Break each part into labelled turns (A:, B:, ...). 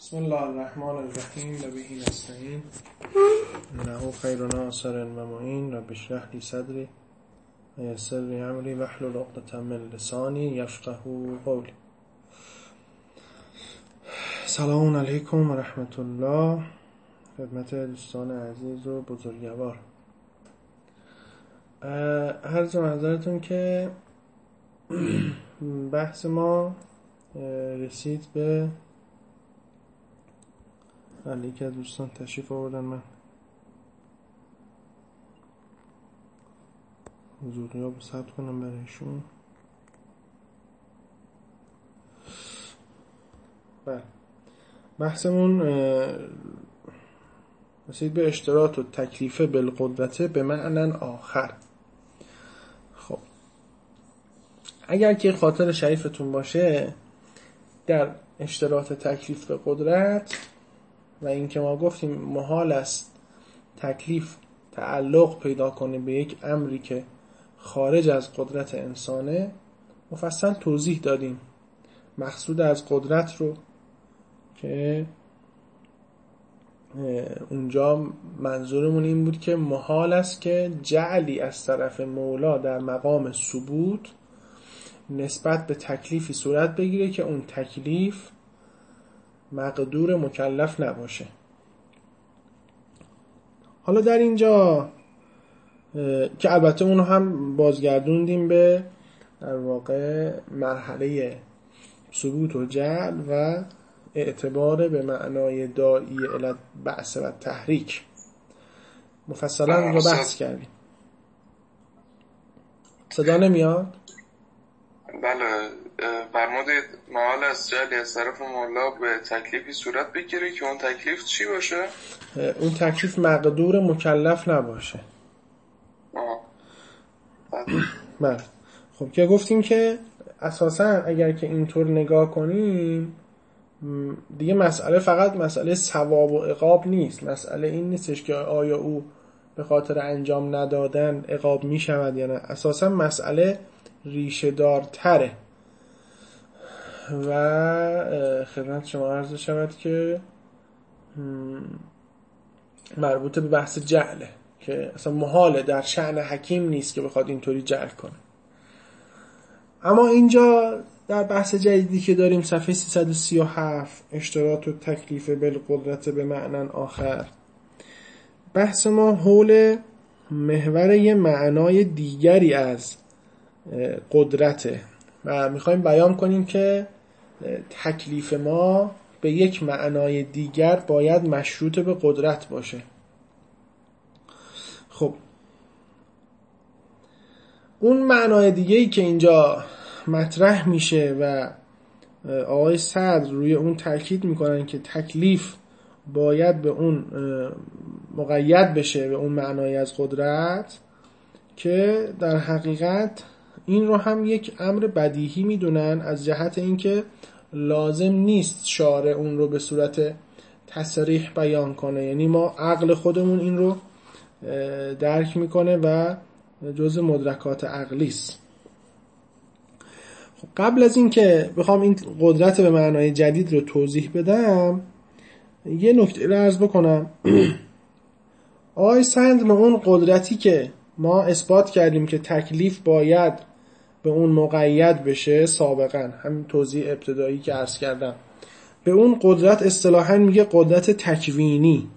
A: بسم الله الرحمن الرحیم و به نستعین انه خیر ناصر و معین. رب اشرح لی صدری و یسر لی امری واحلل عقدة من لسانی یفقهوا قولی. سلام علیکم و رحمت الله خدمت دوستان عزیز و بزرگوار. عرض معذرتون که بحث ما رسید به یکی از دوستان تشریف آوردن، من حضور غیاب رو ثبت کنم برایشون. بله، بحثمون رسید به اشتراط و تکلیف بالقدرت به معنی آخر. خب اگر که خاطر شریفتون باشه، در اشتراط تکلیف به قدرت و این که ما گفتیم محال است تکلیف تعلق پیدا کنه به یک امری که خارج از قدرت انسانه، مفصل توضیح دادیم مقصود از قدرت رو که اونجا منظورمون این بود که محال است که جعلی از طرف مولا در مقام ثبوت نسبت به تکلیفی صورت بگیره که اون تکلیف مقدور مکلف نباشه. حالا در اینجا که البته اونو هم بازگردوندیم به در واقع مرحله ثبوت و جعل و اعتبار به معنای داعی الی بعث و تحریک، مفصلا اون رو بحث کردیم. صدا نمیاد؟
B: بله، فرمودید محال از جعلی از طرف مولا به تکلیفی صورت بگیره که اون تکلیف چی باشه؟
A: اون تکلیف مقدور مکلف نباشه. بله. خب که گفتیم که اساسا اگر که اینطور نگاه کنیم دیگه مسئله فقط مسئله ثواب و عقاب نیست. مسئله این نیستش که آیا او به خاطر انجام ندادن عقاب می شود یا نه. اساسا مسئله ریشه دارتره و خدمت شما عرض شود که مربوط به بحث جعله که اصلا محاله، در شأن حکیم نیست که بخواد اینطوری جعل کنه. اما اینجا در بحث جدیدی که داریم صفحه 337 اشتراط و تکلیف بالقدرت به معنی آخر، بحث ما حول محور یه معنای دیگری از قدرته و میخوایم بیان کنیم که تکلیف ما به یک معنای دیگر باید مشروط به قدرت باشه. خب اون معنای دیگه‌ای که اینجا مطرح میشه و آقای صدر روی اون تاکید میکنن که تکلیف باید به اون مقید بشه به اون معنای از قدرت، که در حقیقت این رو هم یک امر بدیهی میدونن از جهت اینکه لازم نیست شارع اون رو به صورت تصریح بیان کنه. یعنی ما عقل خودمون این رو درک میکنه و جزء مدرکات عقلی است. خب قبل از این که بخوام این قدرت به معنای جدید رو توضیح بدم، یه نکته رو عرض بکنم. آقای سند به اون قدرتی که ما اثبات کردیم که تکلیف باید به اون مقید بشه سابقا، همین توضیح ابتدایی که عرض کردم، به اون قدرت اصطلاحاً میگه قدرت تکوینی.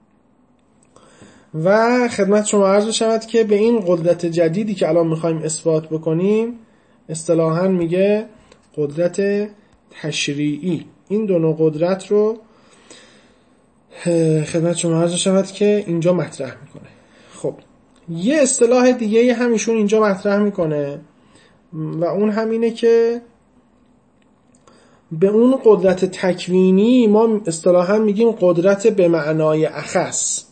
A: و خدمت شما عرض شود که به این قدرت جدیدی که الان میخوایم اثبات بکنیم اصطلاحاً میگه قدرت تشریعی. این دو نوع قدرت رو خدمت شما عرض شود که اینجا مطرح میکنه. خب یه اصطلاح دیگه هم ایشون اینجا مطرح میکنه و اون همینه که به اون قدرت تکوینی ما اصطلاحاً میگیم قدرت به معنای اخص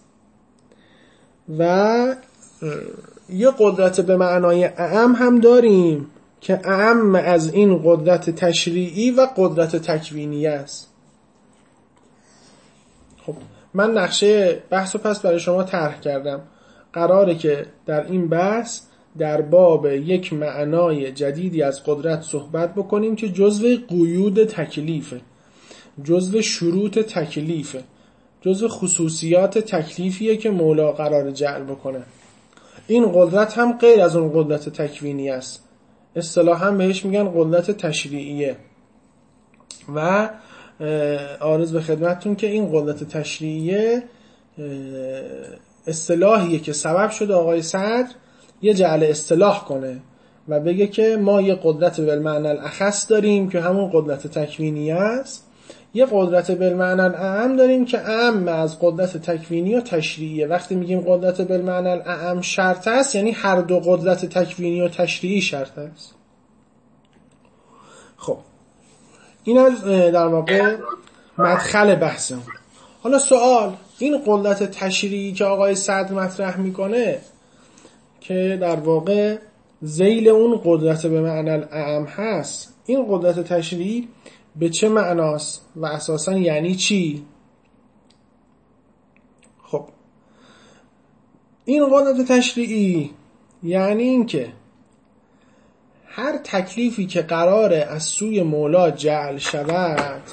A: و یه قدرت به معنای اعم هم داریم که اعم از این قدرت تشریعی و قدرت تکوینی است. خب من نقشه بحث رو پس برای شما طرح کردم. قراره که در این بحث در باب یک معنای جدیدی از قدرت صحبت بکنیم که جزو قیود تکلیفه جزو شروط تکلیفه، جزو خصوصیات تکلیفیه که مولا قرار جعل بکنه. این قدرت هم غیر از اون قدرت تکوینی است، اصطلاحاً بهش میگن قدرت تشریعیه. و عرض به خدمتتون که این قدرت تشریعیه اصطلاحیه که سبب شده آقای صدر یه جعل اصطلاح کنه و بگه که ما یه قدرت بالمعنی الاخص داریم که همون قدرت تکوینی است، یه قدرت بالمعنی الاعم داریم که اعم از قدرت تکوینی و تشریعیه. وقتی میگیم قدرت بالمعنی الاعم شرط است، یعنی هر دو قدرت تکوینی و تشریعی شرط است. خب این از در واقع مدخل بحثم. حالا سوال، این قدرت تشریعی که آقای صدر مطرح میکنه که در واقع ذیل اون قدرت به معنی الاعم هست، این قدرت تشریعی به چه معناست و اساساً یعنی چی؟ خب این قدرت تشریعی یعنی این که هر تکلیفی که قراره از سوی مولا جعل شود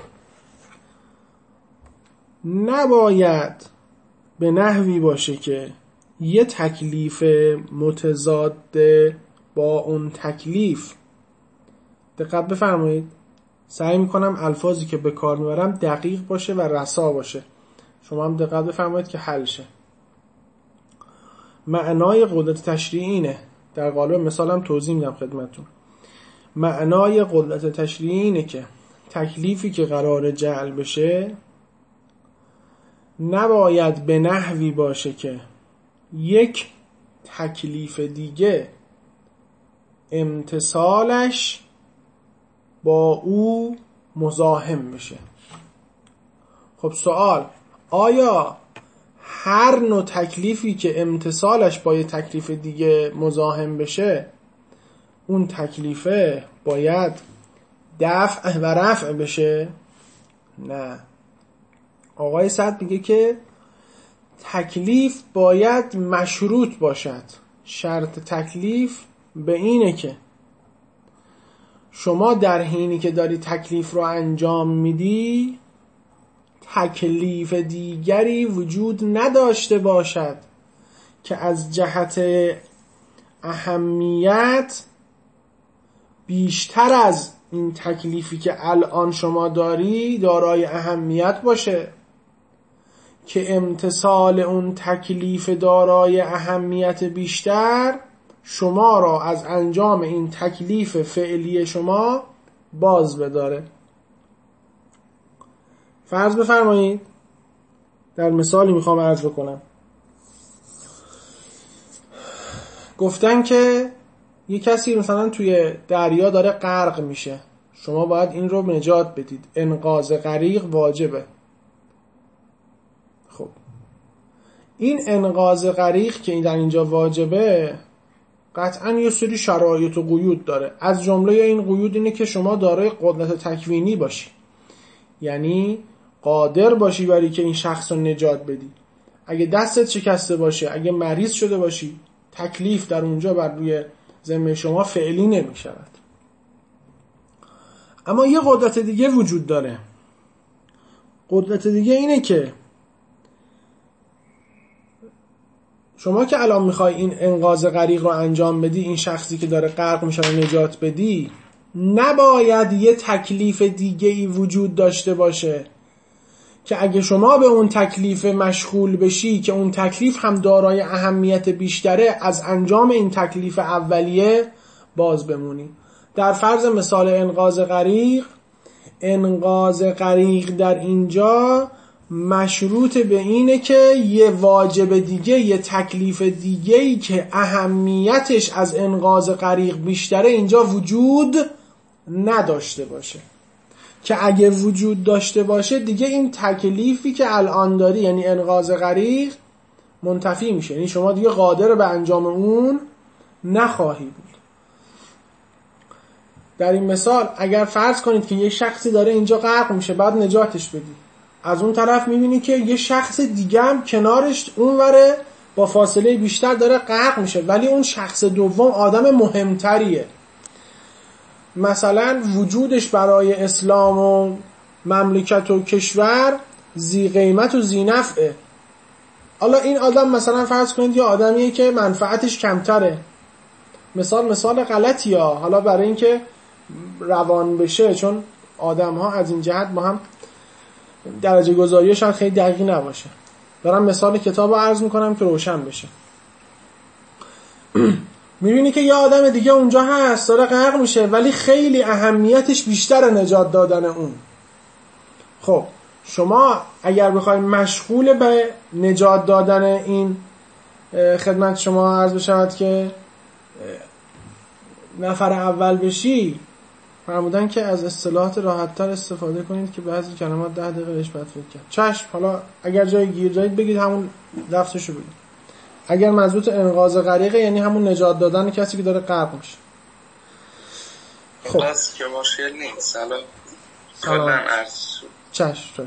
A: نباید به نحوی باشه که یه تکلیف متضاد با اون تکلیف، دقت بفرمایید سعی میکنم الفاظی که به کار میبرم دقیق باشه و رسا باشه، شما هم دقت بفرمایید که حل شه. معنای قدرت تشریعی اینه، در قالب مثالم توضیح میدم خدمتتون. معنای قدرت تشریعی اینه که تکلیفی که قرار جعل بشه نباید به نحوی باشه که یک تکلیف دیگه امتثالش با او مزاحم بشه. خب سوال، آیا هر نوع تکلیفی که امتثالش با یک تکلیف دیگه مزاحم بشه اون تکلیفه باید دفع و رفع بشه؟ نه، آقای صدر میگه که تکلیف باید مشروط باشد. شرط تکلیف به اینه که شما در حینی که داری تکلیف رو انجام میدی تکلیف دیگری وجود نداشته باشد که از جهت اهمیت بیشتر از این تکلیفی که الان شما داری دارای اهمیت باشه، که امتثال اون تکلیف دارای اهمیت بیشتر شما را از انجام این تکلیف فعلی شما باز بداره. فرض بفرمایید در مثالی میخوام عرض بکنم، گفتن که یه کسی مثلا توی دریا داره غرق میشه، شما باید این رو نجات بدید، انقاذ غریق واجبه. خب این انقاذ غریق که در اینجا واجبه قطعا یه سری شرایط و قیود داره. از جمله این قیود اینه که شما دارای قدرت تکوینی باشی، یعنی قادر باشی برای که این شخص رو نجات بدی. اگه دستت شکسته باشه، اگه مریض شده باشی، تکلیف در اونجا بر روی ذمه شما فعلی نمی شود. اما یه قدرت دیگه وجود داره. قدرت دیگه اینه که شما که الان میخوای این انقاذ غریق رو انجام بدی، این شخصی که داره غرق میشه رو نجات بدی، نباید یه تکلیف دیگه ای وجود داشته باشه که اگه شما به اون تکلیف مشغول بشی که اون تکلیف هم دارای اهمیت بیشتره، از انجام این تکلیف اولیه باز بمونی. در فرض مثال انقاذ غریق در اینجا مشروط به اینه که یه واجب دیگه، یه تکلیف دیگه‌ای که اهمیتش از انقاذ غریق بیشتره اینجا وجود نداشته باشه، که اگه وجود داشته باشه دیگه این تکلیفی که الان داری یعنی انقاذ غریق منتفی میشه، یعنی شما دیگه قادر به انجام اون نخواهی بود. در این مثال اگر فرض کنید که یه شخصی داره اینجا غرق میشه، بعد نجاتش بدی، از اون طرف میبینی که یه شخص دیگه هم کنارش اونوره با فاصله بیشتر داره غرق میشه، ولی اون شخص دوم آدم مهمتریه، مثلا وجودش برای اسلام و مملکت و کشور ذی قیمت و ذی نفعه. حالا این آدم مثلا فرض کنید یه آدمیه که منفعتش کمتره، مثال غلطی ها، حالا برای اینکه روان بشه، چون آدم ها از این جهت با هم درجه گذاریشان خیلی دقیق نباشه، دارم مثال کتاب رو عرض میکنم که روشن بشه. میبینی که یه آدم دیگه اونجا هست داره غرق میشه، ولی خیلی اهمیتش بیشتر نجات دادن اون. خب شما اگر بخواید مشغول به نجات دادن این خدمت شما عرض بشود که نفر اول بشی، فرمودن که از اصطلاحات راحت‌تر استفاده کنید که بعضی کلمات 10 دقیقه بهش بعد فکر کرد. چشم، حالا اگر جای گیر دارید بگید همون لفظشو بگید. اگر منظورت انقاذ غریقه یعنی همون نجات دادن کسی که داره غرق میشه.
B: خب بس که مشکل نیست. سلام. کلا عرض
A: چشم.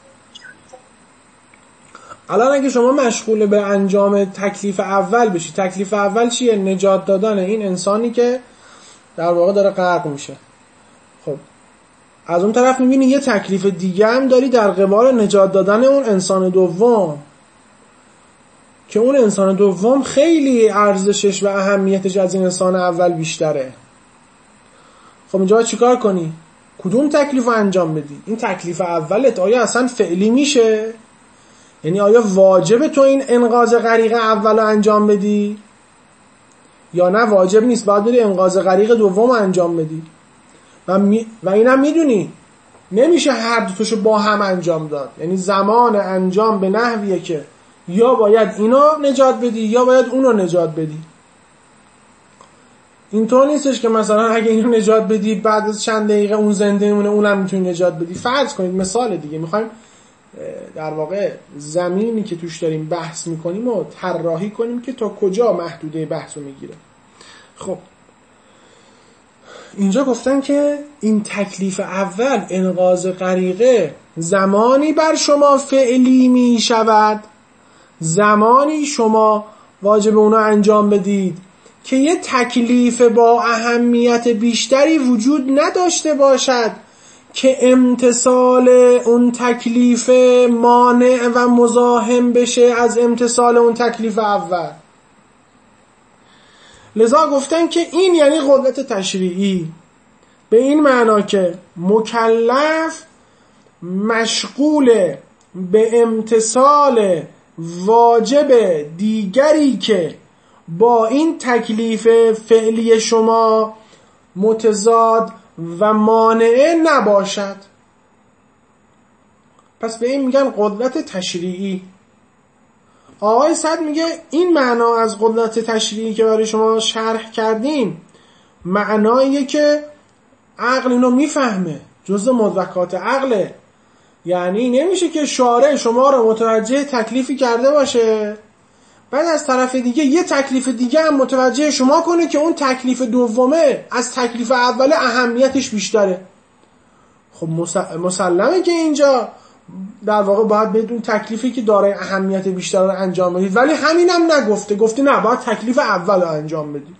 A: الان اگه شما مشغول به انجام تکلیف اول بشی، تکلیف اول چیه؟ نجات دادن این انسانی که در واقع داره غرق میشه. خب از اون طرف میبینی یه تکلیف دیگه هم داری در قبال نجات دادن اون انسان دوم، که اون انسان دوم خیلی ارزشش و اهمیتش از این انسان اول بیشتره. خب اینجا باید چیکار کنی؟ کدوم تکلیف رو انجام بدی؟ این تکلیف اولت آیا اصلا فعلی میشه؟ یعنی آیا واجب تو این انقاذ غریق اول رو انجام بدی؟ یا نه واجب نیست، باید بری انقاذ غریق دوم رو انجام بدی؟ و اینم میدونی نمیشه هر دوتاشو با هم انجام داد. یعنی زمان انجام به نحویه که یا باید اینو نجات بدی یا باید اونو نجات بدی. اینطور نیستش که مثلا اگه اینو نجات بدی بعد از چند دقیقه اون زنده میمونه اونم میتونی نجات بدی. فرض کنید مثال دیگه، میخوایم در واقع زمینی که توش داریم بحث میکنیم و طراحی کنیم که تا کجا محدوده بحثو میگیره. خب اینجا گفتن که این تکلیف اول انقاذ غریقه زمانی بر شما فعلی می شود، زمانی شما واجب اونو انجام بدید که یه تکلیف با اهمیت بیشتری وجود نداشته باشد که امتثال اون تکلیف مانع و مزاحم بشه از امتثال اون تکلیف اول. لذا گفتن که این یعنی قدرت تشریعی، به این معنا که مکلف مشغول به امتثال واجب دیگری که با این تکلیف فعلی شما متضاد و مانع نباشد. پس به این میگن قدرت تشریعی. آقای سعد میگه این معنا از قدرت تشریعی که برای شما شرح کردیم معناییه که عقل اینو میفهمه، جزء مدرکات عقله. یعنی نمیشه که شارع شما رو متوجه تکلیفی کرده باشه بعد از طرف دیگه یه تکلیف دیگه هم متوجه شما کنه که اون تکلیف دومه از تکلیف اول اهمیتش بیشتره. خب مسلمه که اینجا در واقع باید بدون تکلیفی که دارای اهمیت بیشتر رو انجام بدید، ولی همینم نگفته، گفته نه باید تکلیف اول رو انجام بدید.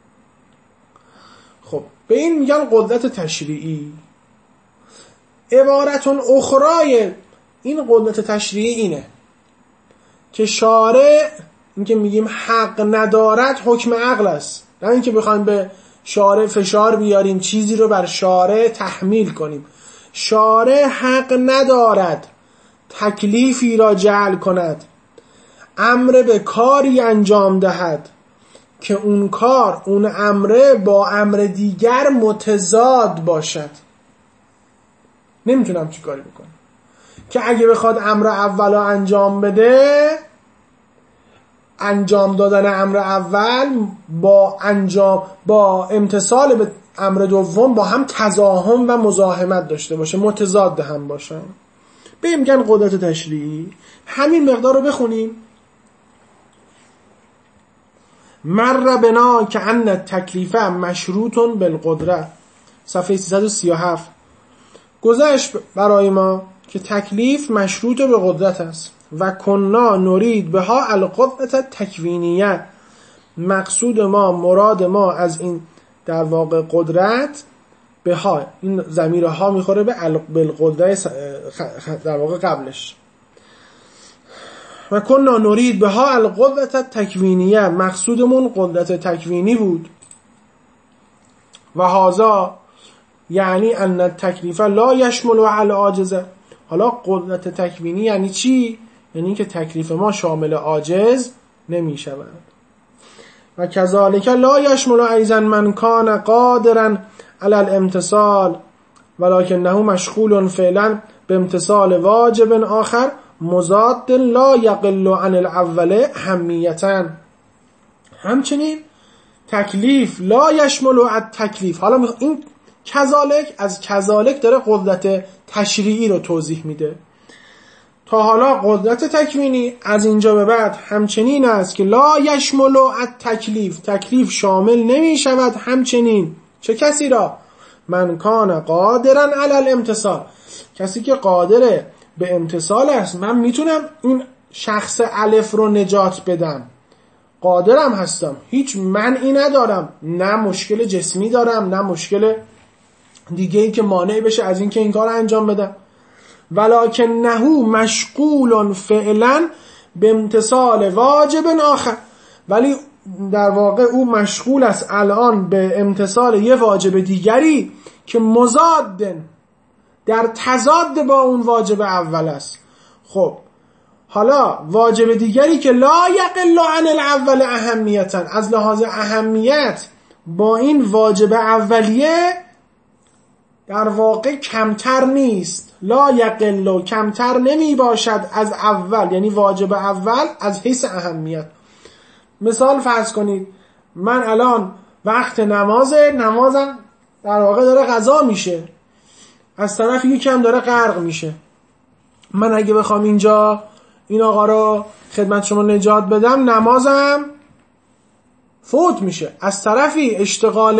A: خب به این میگن قدرت تشریعی. عبارتون اخرای این قدرت تشریعی اینه که شارع، این که میگیم حق ندارد حکم عقل است، نه اینکه بخوایم به شارع فشار بیاریم چیزی رو بر شارع تحمیل کنیم. شارع حق ندارد تکلیفی را جعل کند، امر به کاری انجام دهد که اون کار، اون امره با امر دیگر متضاد باشد. نمیتونم چی کاری بکنم که اگه بخواد امر اول رو انجام بده، انجام دادن امر اول با امتثال به امر دوم با هم تزاحم و مزاحمت داشته باشه، متضاد هم باشن. به میگن قدرت تشریعی. همین مقدار رو بخونیم. مر بنا که ان التکلیف مشروط بالقدره، صفحه 337. گذشت برای ما که تکلیف مشروط به قدرت است و کنا نرید بها القدرت تکوینیه. مقصود ما، مراد ما از این در واقع قدرت ها، این ضمیر ها میخوره به بالقدره در واقع قبلش. و کنا نرید بها القدرة التکوینیه، مقصودمون قدرت تکوینی بود. و هذا یعنی ان التکلیف لا یشمل علی عاجزه. حالا قدرت تکوینی یعنی چی؟ یعنی که تکلیف ما شامل عاجز نمی شود. و کذالک لا یشمل ایضا من کان قادرا علی الامتثال ولکنه مشغول فعلا بامتثال واجب آخر مضاد لا یقل عن الاول اهمیتا. همچنین تکلیف لا یشمل التکلیف. حالا این کذالک از کذالک داره قدرت تشریعی رو توضیح میده. تا حالا قدرت تکوینی از اینجا به بعد همچنین است که لا یشمل التکلیف، تکلیف شامل نمی شود همچنین چه کسی را؟ من کان قادرا علی الامتثال، کسی که قادره به امتثال است. من میتونم این شخص الف رو نجات بدم، قادرم هستم، هیچ منعی ندارم، نه مشکل جسمی دارم نه مشکل دیگه ای که مانع بشه از این که این کار انجام بدم. ولکنه مشغول فعلا به امتثال واجب آخر، ولی در واقع او مشغول است الان به امتثال یه واجب دیگری که مضاد در تضاد با اون واجب اول است. خب حالا واجب دیگری که لا یقل عن الاول اهمیتا، از لحاظ اهمیت با این واجب اولیه در واقع کمتر نیست. لا یقل، کمتر نمی باشد از اول، یعنی واجب اول از حیث اهمیت. مثال فرض کنید من الان وقت نمازم در واقع داره قضا میشه، از طرف یکم داره غرق میشه. من اگه بخوام اینجا این آقا رو خدمت شما نجات بدم، نمازم فوت میشه. از طرفی اشتغال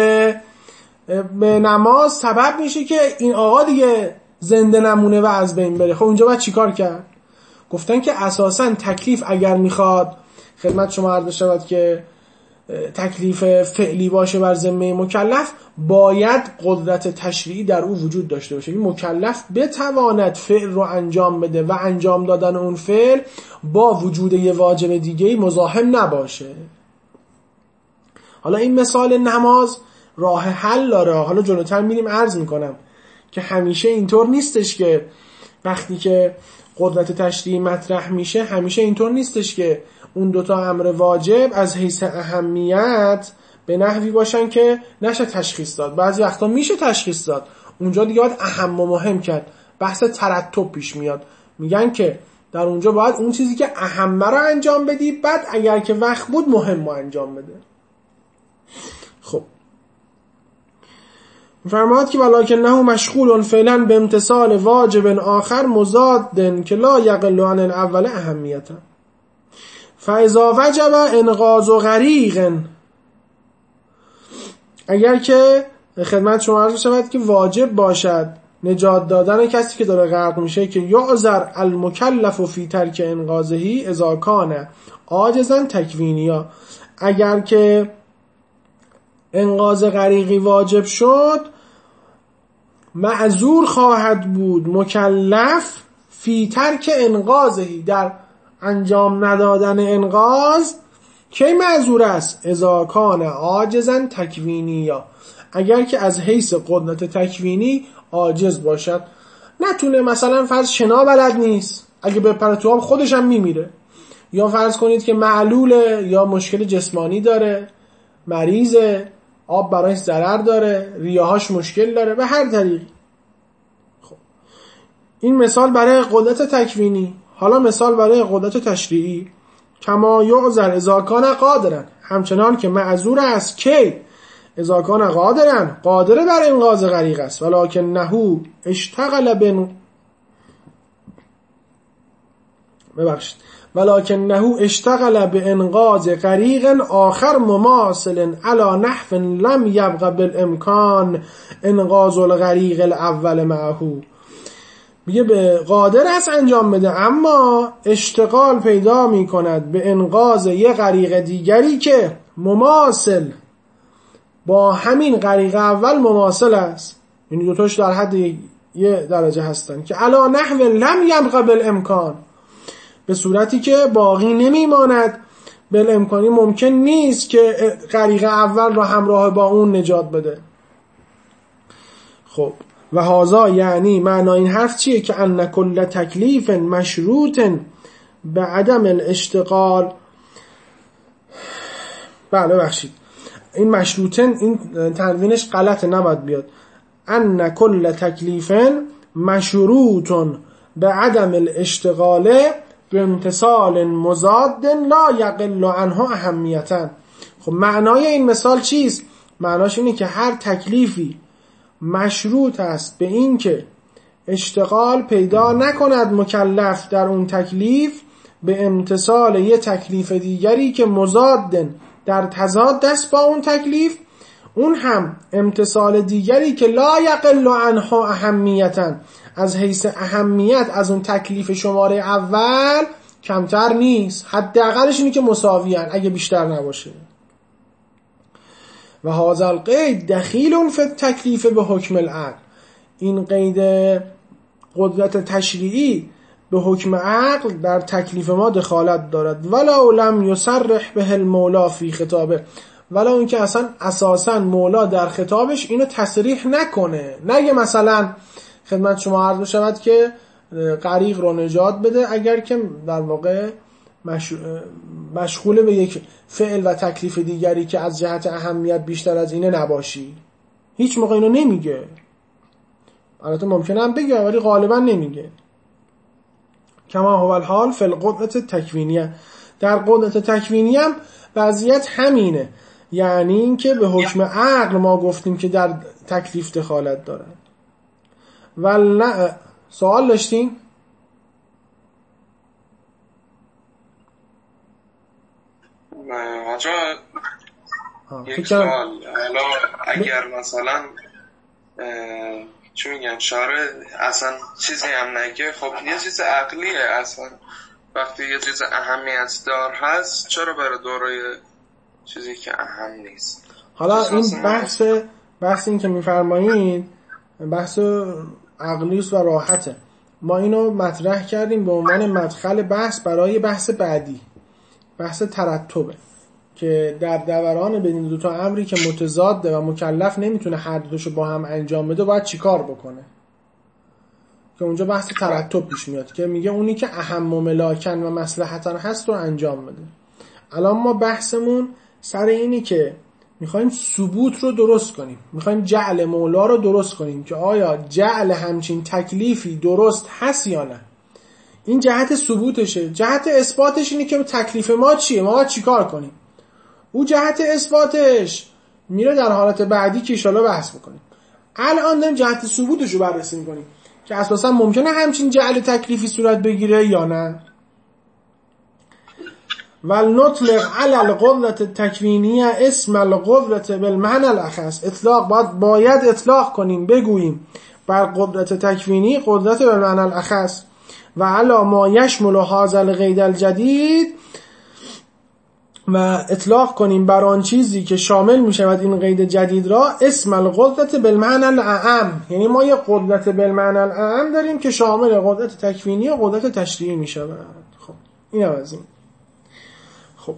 A: به نماز سبب میشه که این آقا دیگه زنده نمونه و از بین بره. خب اونجا باید چیکار کرد؟ گفتن که اساساً تکلیف اگر میخواد خدمت شما عرض شود که تکلیف فعلی باشه بر ذمه مکلف، باید قدرت تشریعی در او وجود داشته باشه. این مکلف بتواند فعل رو انجام بده و انجام دادن اون فعل با وجود یه واجب دیگه‌ای مزاحم نباشه. حالا این مثال نماز راه حل داره. حالا جلوتر میریم عرض میکنم که همیشه اینطور نیستش که وقتی که قدرت تشریعی مطرح میشه همیشه اینطور نیستش که اون دوتا امر واجب از حیث اهمیت به نحوی باشن که نشه تشخیص داد. بعضی وقتا میشه تشخیص داد، اونجا دیگه باید اهم و مهم کرد. بحث ترتب پیش میاد، میگن که در اونجا باید اون چیزی که اهمه رو انجام بدی، بعد اگر که وقت بود مهم رو انجام بده. خب فرماد که ولکنه مشغول فعلا به امتثال واجب آخر مضاد که لا یقل عن الاول اهمیتا. فاذا وجب انقاذ غریق، اگر که خدمت شما عرض شود که واجب باشد نجات دادن کسی که داره غرق میشه، که یعذر المکلف فی ترک انقاذه اذا کان عاجزا تکوینیا، اگر که انقاذ غریقی واجب شد معذور خواهد بود مکلف فی ترک انقاذه، در انجام ندادن انقاذ. کی معذور است؟ اذا کان عاجزا تکوینیا، اگر که از حیث قدرت تکوینی عاجز باشد. نتونه، مثلا فرض شنا بلد نیست، اگه بپره تو آب خودش هم میمیره. یا فرض کنید که معلوله یا مشکل جسمانی داره، مریضه، آب برایش ضرر داره، ریه‌هاش مشکل داره، به هر طریقی. خب این مثال برای قدرت تکوینی. حالا مثال برای قدرت تشریعی. کما یعذر اذا کان قادرا، همچنان که معذور است که اذا کان قادرا، قادر بر انقاذ غریق است، ولکنه اشتغل به انقاذ غریق آخر مماثل علی نحو لم یبق بالامکان انقاذ الغریق الاول معه. میگه به قادر است انجام بده، اما اشتغال پیدا میکند به انقاذ یه غریق دیگری که مماثل با همین غریق اول مماثل است. این دوتاش در حد یه درجه هستن که علا نحو لم یبق بالامکان، به صورتی که باقی نمیماند بالامکانی، ممکن نیست که غریق اول را همراه با اون نجات بده. خب و هذا یعنی معنی این حرف چیه؟ که ان کل تکلیف مشروط به عدم الاشتغال. بله بخشید این مشروطن، این تنوینش غلطه، نباید بیاد. ان کل تکلیف مشروط به عدم الاشتغال به امتصال مضاد لا یقل عنه اهمیتا. خب معنای این مثال چیست؟ معناش اینه که هر تکلیفی مشروط است به این که اشتغال پیدا نکند مکلف در اون تکلیف به امتصال یه تکلیف دیگری که مضاد در تضاد است با اون تکلیف، اون هم امتصال دیگری که لا یقل عنه اهمیتا، از حیث اهمیت از اون تکلیف شماره اول کمتر نیست، حداقلش اینه که مساویان اگه بیشتر نباشه. و هذا القید دخیل فی التکلیف به حکم العقل، این قید قدرت تشریعی به حکم عقل در تکلیف ما دخالت دارد. ولو لم یصرح به المولا فی خطابه، ولو اینکه اصلا اساسا مولا در خطابش اینو تصریح نکنه، نگه مثلا خدمت شما عرض شود که غریق رو نجات بده اگر که در واقع مشغول به یک فعل و تکلیف دیگری که از جهت اهمیت بیشتر از اینه نباشی. هیچ موقع اینو نمیگه، البته ممکنه هم بگه ولی غالبا نمیگه. کما هو الحال فی القدرت تکوینیه، در قدرت تکوینی هم وضعیت همینه، یعنی این که به حکم عقل ما گفتیم که در تکلیف دخالت داره. سوال داشتیم؟
B: یک سوال، حالا اگر مثلا چی میگن شارع اصلا چیزی هم نگه، خب یه چیز عقلیه، اصلا وقتی یه چیز اهمیت دار هست چرا برای دورای چیزی که اهم نیست؟
A: حالا این بحث این که میفرمایید بحث عقلیست و راحته، ما اینو مطرح کردیم به عنوان مدخل بحث برای بحث بعدی، بحث ترتبه که در دوران بین دو تا امری که متضاده و مکلف نمیتونه هر دوشو با هم انجام بده باید چیکار بکنه، که اونجا بحث ترتب پیش میاد که میگه اونی که اهم و ملاکن و مصلحتن هست رو انجام بده. الان ما بحثمون سر اینی که میخوایم ثبوت رو درست کنیم، میخوایم جعل مولا رو درست کنیم که آیا جعل همچین تکلیفی درست هست یا نه. این جهت ثبوتشه. جهت اثباتش اینه که تکلیف ما چیه، ما باید چیکار کنیم. او جهت اثباتش میره در حالت بعدی که انشالله بحث میکنیم. الان داریم جهت ثبوتش رو بررسی میکنیم که اساسا ممکنه همچین جعل تکلیفی صورت بگیره یا نه. ولنطلق علی القدرة التکوینیه اسم القدرة بالمعنى الاخص، باید اطلاق کنیم، بگوییم بر قدرت تکوینی قدرت بالمعنى الاخص و علی ما یشمل هذا القید الجدید، و اطلاق کنیم بر آن چیزی که شامل می شود این قید جدید را اسم القدرت بالمعنى الاعم، یعنی ما یه قدرت بالمعنى الاعم داریم که شامل قدرت تکوینی و قدرت تشریعی می شود. خب این هم از این. خب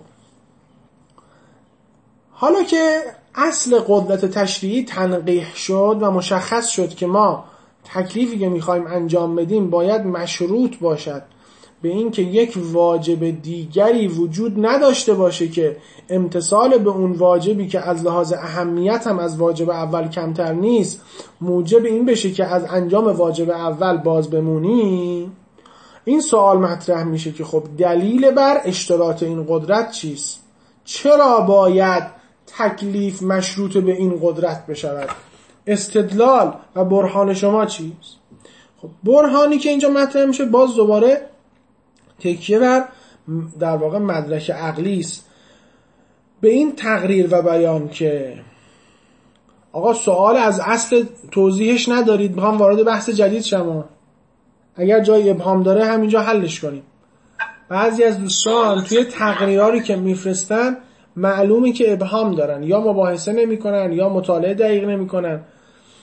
A: حالا که اصل قدرت تشریعی تنقیح شد و مشخص شد که ما تکلیفی که میخوایم انجام بدیم باید مشروط باشد به این که یک واجب دیگری وجود نداشته باشه که امتثال به اون واجبی که از لحاظ اهمیت هم از واجب اول کمتر نیست موجب این بشه که از انجام واجب اول باز بمونی، این سوال مطرح میشه که خب دلیل بر اشتراط این قدرت چیست؟ چرا باید تکلیف مشروط به این قدرت بشود؟ استدلال و برهان شما چیست؟ خب برهانی که اینجا مطرح میشه باز دوباره تکیه بر در واقع مدرک عقلی است به این تقریر و بیان که آقا سوال از اصل توضیحش ندارید، میخوام وارد بحث جدید شما، اگر جای ابهام داره همینجا حلش کنیم. بعضی از دوستان توی تقریراری که میفرستن معلومه که ابهام دارن، یا مباحثه نمیکنن یا مطالعه دقیق نمیکنن،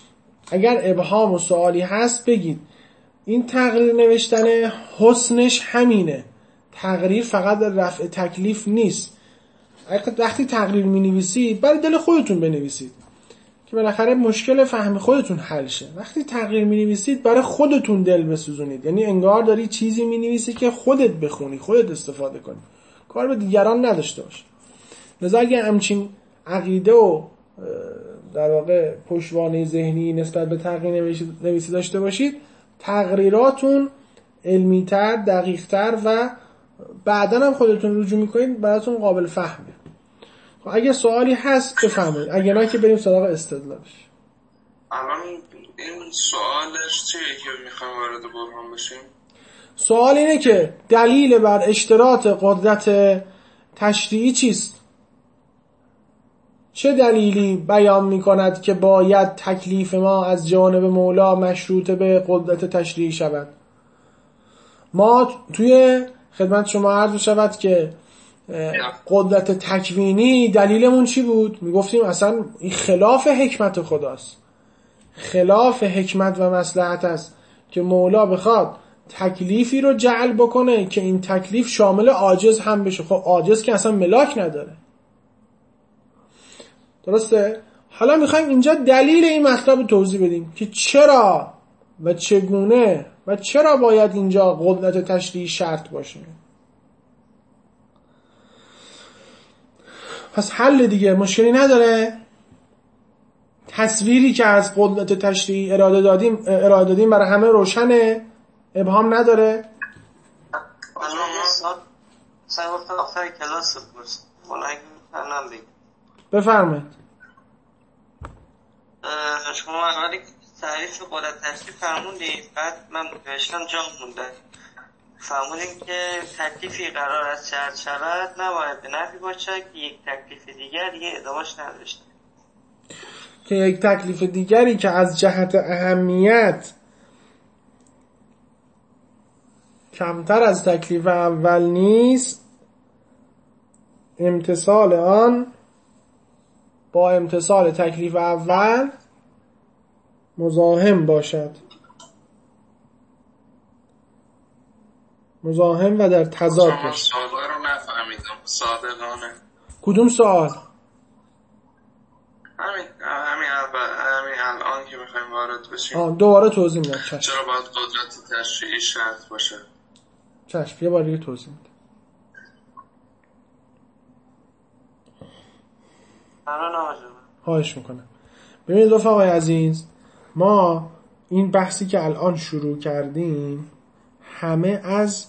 A: اگر ابهام و سوالی هست بگید. این تقریر نوشتن حسنش همینه، تقریر فقط رفع تکلیف نیست. وقتی تقریر می نویسید برای دل خودتون بنویسید که بالاخره مشکل فهم خودتون حل شه. وقتی تقریر می نویسید برای خودتون دل بسوزونید، یعنی انگار داری چیزی می نویسی که خودت بخونی، خودت استفاده کنی، کار به دیگران نداشته باش. لذا اگه همچین عقیده و در واقع پشتوانه ذهنی نسبت به تقریر نویسی داشته باشید، تقریراتون علمی‌تر، دقیق‌تر و بعداً هم خودتون رجوع می‌کنید براتون قابل فهمه. خب اگه سوالی هست بفرمایید، اگه نه که بریم سراغ استدلالش.
B: الان این سوالش چیه که میخوایم وارد برهان بشیم؟
A: سوال اینه که دلیل بر اشتراط قدرت تشریعی چیست؟ چه دلیلی بیان می‌کند که باید تکلیف ما از جانب مولا مشروط به قدرت تشریعی شود؟ ما توی خدمت شما عرض شود که قدرت تکوینی دلیلمون چی بود؟ میگفتیم اصلا این خلاف حکمت خداست، خلاف حکمت و مصلحت است که مولا بخواد تکلیفی رو جعل بکنه که این تکلیف شامل عاجز هم بشه. خب عاجز که اصلا ملاک نداره، درسته؟ حالا میخوایم اینجا دلیل این مطلب رو توضیح بدیم که چرا و چگونه و چرا باید اینجا قدرت تشریعی شرط باشه. پس حل دیگه، مشکلی نداره. تصویری که از قدرت تشریعی ارائه دادیم برای همه روشنه، ابهام نداره. بفرمایید.
C: شما اولی تعریف قدرت تشریع فرمودید، بعد من نوشتم جا مونده، فرمودید که تکلیفی قرار است شرط شود نباید به نفی باشد که یک تکلیف دیگر یه ادامهش نداشته،
A: که یک تکلیف دیگری که از جهت اهمیت کمتر از تکلیف اول نیست، امتصال آن با امتصال تکلیف اول مزاحم باشد، مزاحم و در تضاد باشد.
B: سوال رو نفهمیدم صادقانه.
A: کدوم سوال؟
B: همین الان که میخوایم وارد بشیم.
A: دوباره توضیح میدم.
B: چرا باید قدرت تشریعی شرط باشه؟
A: چشم، یه بار دیگه توضیح میدم. خواهش میکنم. ببینید رفقای عزیز، ما این بحثی که الان شروع کردیم همه از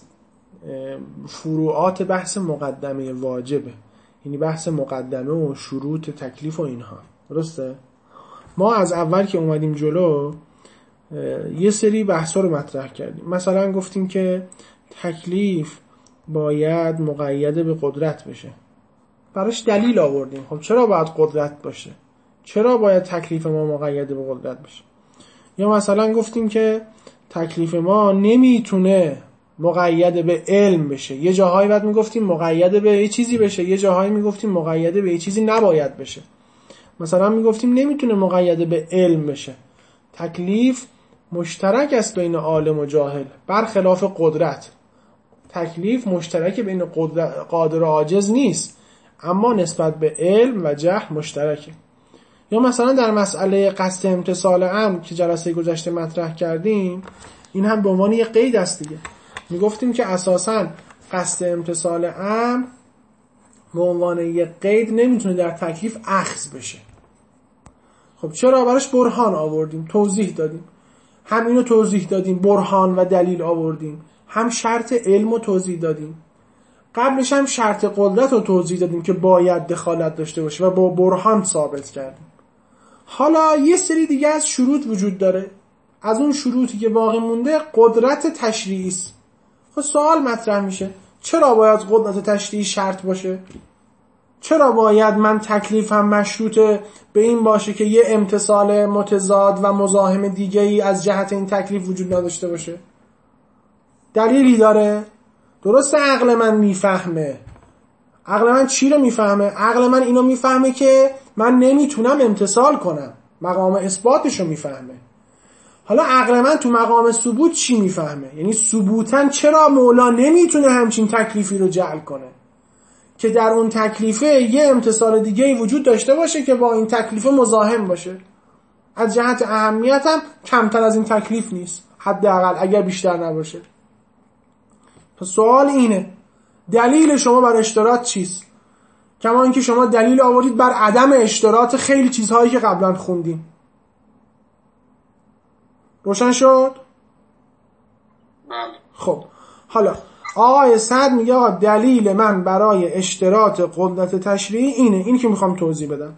A: فروعات بحث مقدمه واجبه، یعنی بحث مقدمه و شروط تکلیف و اینها، درسته؟ ما از اول که اومدیم جلو یه سری بحثا رو مطرح کردیم. مثلا گفتیم که تکلیف باید مقید به قدرت بشه، براش دلیل آوردیم. خب چرا باید قدرت باشه؟ چرا باید تکلیف ما مقید به قدرت بشه؟ یا مثلا گفتیم که تکلیف ما نمیتونه مقید به علم بشه، یه جاهایی بعد میگفتیم مقید به یه چیزی بشه، یه جاهایی میگفتیم مقید به یه چیزی نباید بشه. مثلا میگفتیم نمیتونه مقید به علم بشه، تکلیف مشترک است بین عالم و جاهل، برخلاف قدرت. تکلیف مشترک بین قادر و عاجز نیست، اما نسبت به علم و جهل مشترکه. یا مثلا در مسئله قصد امتصال امر که جلسه گذشته مطرح کردیم، این هم به عنوان یه قید است دیگه. میگفتیم که اساساً قصد امتصال امر به عنوان یه قید نمیتونه در تکلیف اخذ بشه. خب چرا؟ براش برهان آوردیم، توضیح دادیم. هم اینو توضیح دادیم، برهان و دلیل آوردیم، هم شرط علم رو توضیح دادیم، قبلش هم شرط قدرت رو توضیح دادیم که باید دخالت داشته باشه و با برهان ثابت کردیم. حالا یه سری دیگه از شروط وجود داره. از اون شروطی که باقی مونده قدرت تشریعی است. خب سوال مطرح میشه چرا باید قدرت تشریعی شرط باشه؟ چرا باید من تکلیفم مشروط به این باشه که یه امتصال متضاد و مزاحم دیگه‌ای از جهت این تکلیف وجود نداشته باشه؟ دلیلی داره؟ درسته عقل من میفهمه. عقل من چی رو میفهمه؟ عقل من اینو میفهمه که من نمیتونم امتصال کنم، مقام اثباتش رو میفهمه. حالا عقل من تو مقام ثبوت چی میفهمه؟ یعنی ثبوتاً چرا مولا نمیتونه همچین تکلیفی رو جعل کنه که در اون تکلیفه یه امتصال دیگه‌ای وجود داشته باشه که با این تکلیفه مزاحم باشه، از جهت اهمیت هم کمتر از این تکلیف نیست، حداقل اگر بیشتر نباشه. پس سوال اینه دلیل شما بر اشتراط چیست؟ کما اینکه شما دلیل آورید بر عدم اشتراط خیلی چیزهایی که قبلا خوندیم. روشن شد؟ خب حالا آقای سعد میگه آقا دلیل من برای اشتراط قدرت تشریعی اینه که میخوام توضیح بدم.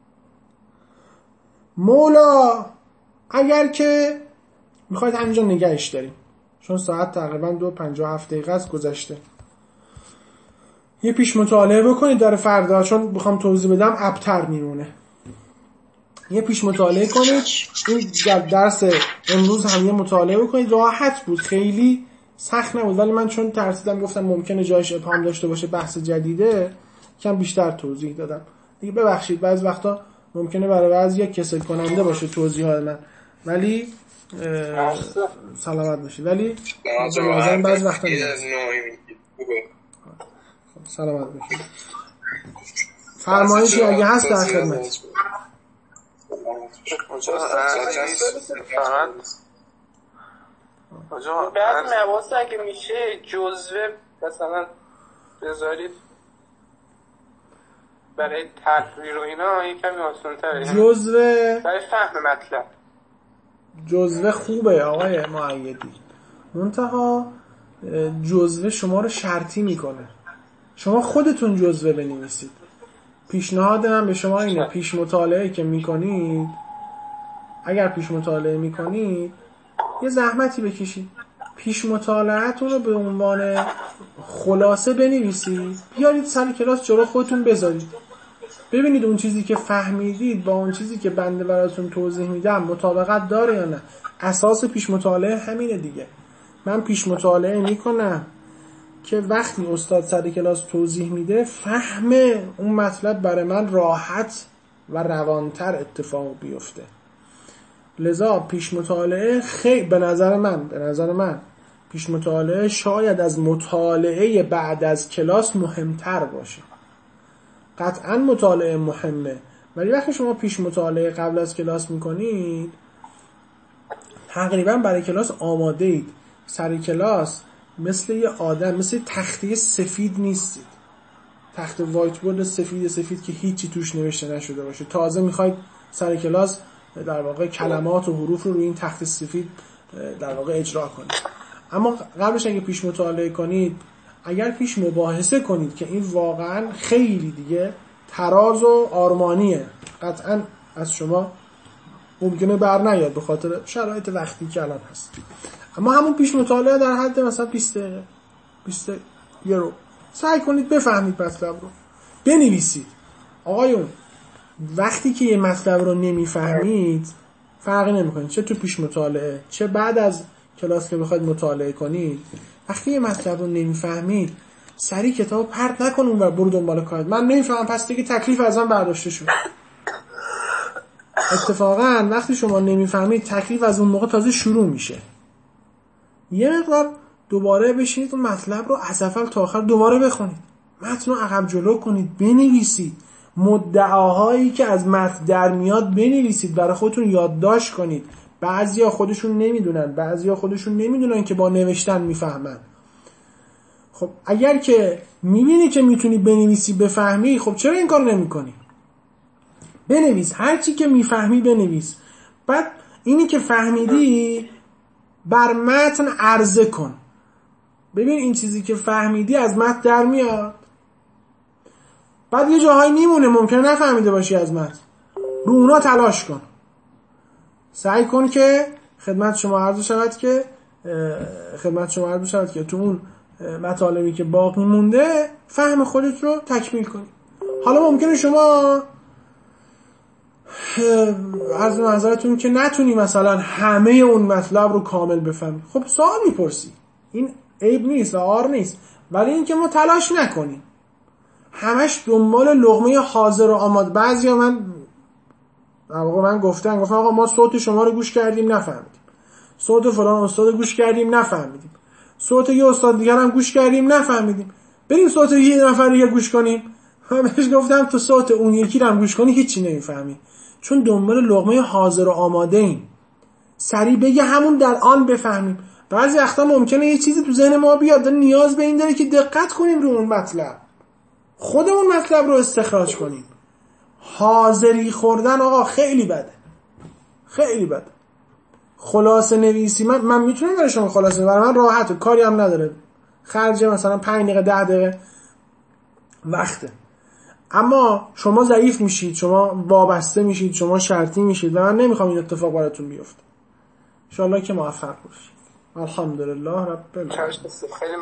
A: مولا اگر که میخواید همینجا نگهش داریم چون ساعت تقریبا 2:57 است گذشته، یه پیش مطالعه بکنید داره فردا، چون بخوام توضیح بدم ابتر میمونه. یه پیش مطالعه کنید، این درس امروز هم یه مطالعه بکنید، راحت بود، خیلی سخت نبود، ولی من چون ترسیدم گفتم ممکنه جایش ابهام داشته باشه، بحث جدیده، کم بیشتر توضیح دادم دیگه. ببخشید بعضی وقتا ممکنه برای بعضیا کسل کننده باشه توضیحات من، ولی سلامت باشید. ولی لازم بعضی وقتا سلامت باشید. فرمایشی اگه هست در خدمت.
D: بعضی مباحث اگه میشه جزوه مثلا بذارید برای تقریر و اینا یکمی آسان‌تره،
A: جزوه
D: برای فهم مطلب.
A: جزوه خوبه آقای مؤیدی، منتها جزوه شما رو شرطی میکنه، شما خودتون جزوه بنویسید. پیشنهاد من به شما اینه پیش مطالعه که میکنید، اگر پیش مطالعه میکنید یه زحمتی بکشید، پیش مطالعه‌تون رو به عنوان خلاصه بنویسید، بیارید سر کلاس جلو خودتون بذارید، ببینید اون چیزی که فهمیدید با اون چیزی که بنده براتون توضیح میدم مطابقت داره یا نه. اساس پیش مطالعه همینه دیگه. من پیش مطالعه میکنم که وقتی استاد سر کلاس توضیح میده فهم اون مطلب برای من راحت و روانتر اتفاق بیفته. لذا پیش مطالعه خیلی به نظر من پیش مطالعه شاید از مطالعه بعد از کلاس مهمتر باشه. قطعا مطالعه مهمه، ولی وقتی شما پیش مطالعه قبل از کلاس میکنید تقریبا برای کلاس آماده اید. سر کلاس مثل یه آدم، مثل تخته سفید نیستید، تخت وایت بورد سفید که هیچی توش نوشته نشده باشه، تازه میخواید سر کلاس در واقع کلمات و حروف رو روی این تخت سفید در واقع اجرا کنید. اما قبلش اگه پیش مطالعه کنید، اگر پیش مباحثه کنید که این واقعا خیلی دیگه تراز و آرمانیه، قطعا از شما ممکنه بر نیاد به خاطر شرایط وقتی که الان هست. اما همون پیش مطالعه در حد مثلا 20 دقیقه 21 رو سعی کنید بفهمید، مطلب رو بنویسید. آقایون وقتی که یه مطلب رو نمیفهمید فرقی نمیکنه چه تو پیش مطالعه چه بعد از کلاس که بخواید مطالعه کنید، وقتی یه مطلب رو نمیفهمید سری کتاب پرت نکن اون برو دنبال کارت. من نمیفهمم پس دیگه تکلیف ازم برداشته شد. اتفاقا وقتی شما نمیفهمید تکلیف از اون موقع تازه شروع میشه. یه مقدار دوباره بشینید اون مطلب رو از اول تا آخر دوباره بخونید، متن رو عقب جلو کنید، بنویسید مدعاهایی که از متن در میاد بنویسید، برای خودتون یادداشت کنید. بعضیا خودشون نمیدونن که با نوشتن میفهمن. خب اگر که میبینی که میتونی بنویسی بفهمی، خب چرا این کار نمیکنی؟ بنویس، هر چی که میفهمی بنویس، بعد اینی که فهمیدی بر متن عرضه کن، ببین این چیزی که فهمیدی از متن در میاد. بعد یه جاهایی میمونه ممکنه نفهمیده باشی از متن، رو اونا تلاش کن، سعی کن که خدمت شما عرض شود که تو اون مطالبی که باقی مونده فهم خودت رو تکمیل کنی. حالا ممکنه شما عرض معذرتون که نتونی مثلا همه اون مطلب رو کامل بفهمی، خب سوال میپرسی، این عیب نیست و عار نیست، ولی این که ما تلاش نکنیم همش دنبال لقمه حاضر و آماده. بعضیا من گفتم آقا ما صوت شما رو گوش کردیم نفهمیدیم، صوت فلان استاد گوش کردیم نفهمیدیم، صوت یه استاد دیگر هم گوش کردیم نفهمیدیم، بریم صوت یه نفر دیگه گوش کنیم. من بهش گفتم تو صوت اون یکی رو هم گوش کنی هیچی نمیفهمی، چون دنبال لقمه حاضر و آماده ایم، سریع بگه همون در آن بفهمیم. بعضی وقتا ممکنه یه چیزی تو ذهن ما بیاد، نیاز به این داره که دقت کنیم رو اون مطلب، خودمون مطلب رو استخراج کنیم. حاضری خوردن آقا خیلی بده، خیلی بده. خلاصه نویسی من میتونم برای شما خلاصه، برای من راحته، کاری هم نداره، خرج مثلا 5 دقیقه 10 دقیقه وقته. اما شما ضعیف میشید، شما وابسته میشید، شما شرطی میشید و من نمیخوام این اتفاق براتون بیفته. ان شاءالله که موفق باشید. الحمدلله رب العالمین.